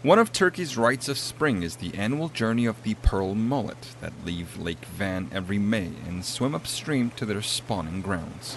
One of Turkey's rites of spring is the annual journey of the pearl mullet that leave Lake Van every May and swim upstream to their spawning grounds.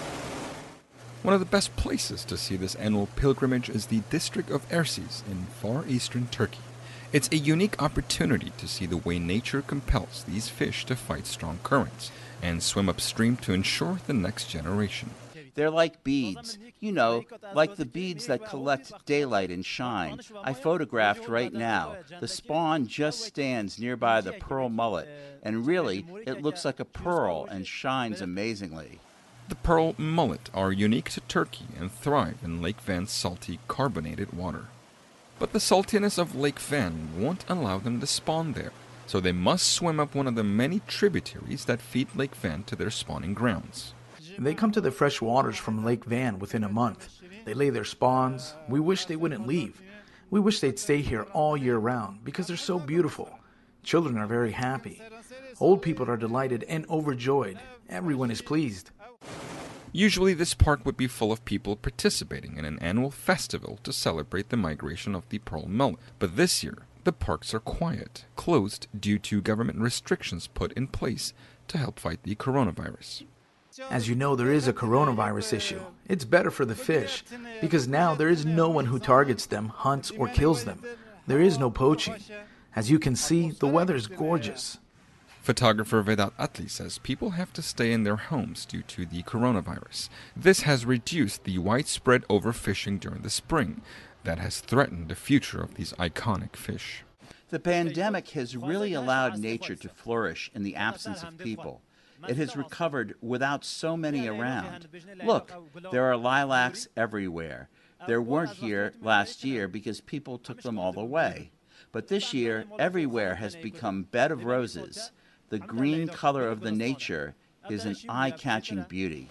One of the best places to see this annual pilgrimage is the district of Erziz in far eastern Turkey. It's a unique opportunity to see the way nature compels these fish to fight strong currents and swim upstream to ensure the next generation. They're like beads, like the beads that collect daylight and shine. I photographed right now. The spawn just stands nearby the pearl mullet, and really, it looks like a pearl and shines amazingly. The pearl mullet are unique to Turkey and thrive in Lake Van's salty, carbonated water. But the saltiness of Lake Van won't allow them to spawn there, so they must swim up one of the many tributaries that feed Lake Van to their spawning grounds. They come to the fresh waters from Lake Van within a month. They lay their spawns. We wish they wouldn't leave. We wish they'd stay here all year round because they're so beautiful. Children are very happy. Old people are delighted and overjoyed. Everyone is pleased. Usually this park would be full of people participating in an annual festival to celebrate the migration of the pearl mullet. But this year, the parks are quiet, closed due to government restrictions put in place to help fight the coronavirus. As you know, there is a coronavirus issue. It's better for the fish, because now there is no one who targets them, hunts, or kills them. There is no poaching. As you can see, the weather is gorgeous. Photographer Vedat Atli says people have to stay in their homes due to the coronavirus. This has reduced the widespread overfishing during the spring that has threatened the future of these iconic fish. The pandemic has really allowed nature to flourish in the absence of people. It has recovered without so many around. Look, there are lilacs everywhere. There weren't here last year because people took them all away. But this year, everywhere has become bed of roses. The green color of the nature is an eye-catching beauty.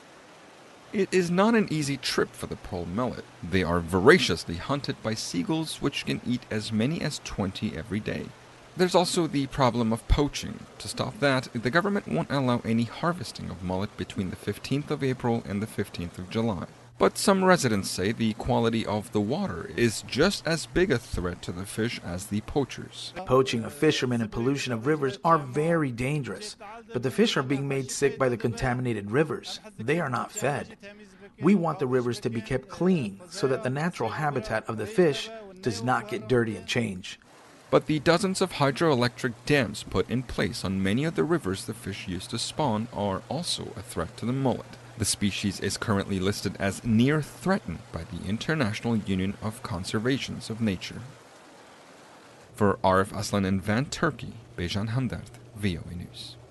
It is not an easy trip for the pearl mullet. They are voraciously hunted by seagulls, which can eat as many as 20 every day. There's also the problem of poaching. To stop that, the government won't allow any harvesting of mullet between the 15th of April and the 15th of July. But some residents say the quality of the water is just as big a threat to the fish as the poachers. Poaching of fishermen and pollution of rivers are very dangerous, but the fish are being made sick by the contaminated rivers. They are not fed. We want the rivers to be kept clean so that the natural habitat of the fish does not get dirty and change. But the dozens of hydroelectric dams put in place on many of the rivers the fish used to spawn are also a threat to the mullet. The species is currently listed as near threatened by the International Union of Conservations of Nature. For Arif Aslan in Van, Turkey, Bejan Hamdard, VOA News.